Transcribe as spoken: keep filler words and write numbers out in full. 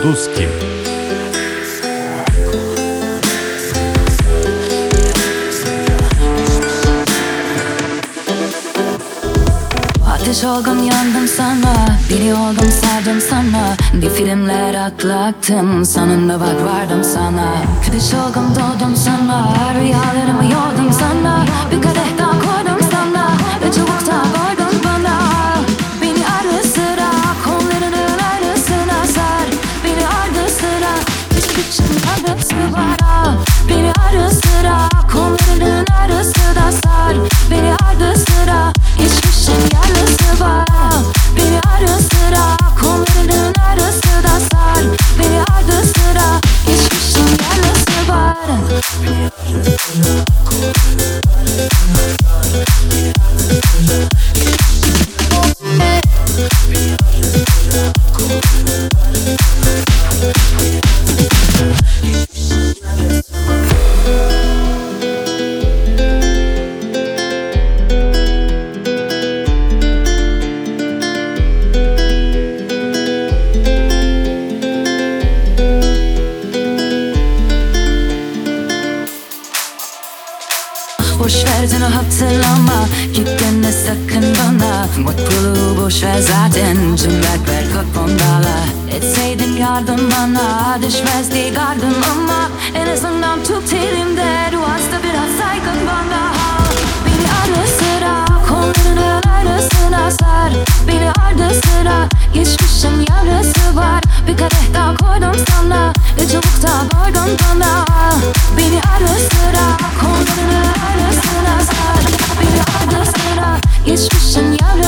Duski. Ateş oldum yandım sana, biri oldum sardım sana. Ne filmler atlattım, sonunda bak vardım sana. Kırış oldum doğdum sana, rüyalarımı yordum sana. Bir kadeh daha koydum sana ve çabuk da koydun bana. Beni ara sıra kollarının arasına sar. Beni ardı sıra hiçbir şey arası var. Beni ara sıra kollarının arasına sar. Beni ardı sıra hiçbir şey yarısı var. Beni ara sıra kollarının arasına sar. Beni ardı sıra hiçbir şey yarısı var. Beni ardı sıra kollarının arasına sar. Beni ardı sıra hiçbir şey Beni ardı sıra kollarının arasına sar. Beni ardı sıra hiçbir şey yarısı var. Boş ver canı hatırlama, git deme sakın bana. Mutluluğu boş ver zaten, cımbak ver kafamdala. Etseydin yardım bana, düşmezdi gardım ama en azından tut elimde, duvarsa biraz saygın bana. Beni ara sıra kollarının arasına sar. Beni ardı sıra geçmişim yarısı var. Bir kadeh daha koydum sana ve çabuk da koydun bana. Beni ara sıra kollarının arasına sar. Beni ardı sıra geçmişim yarısı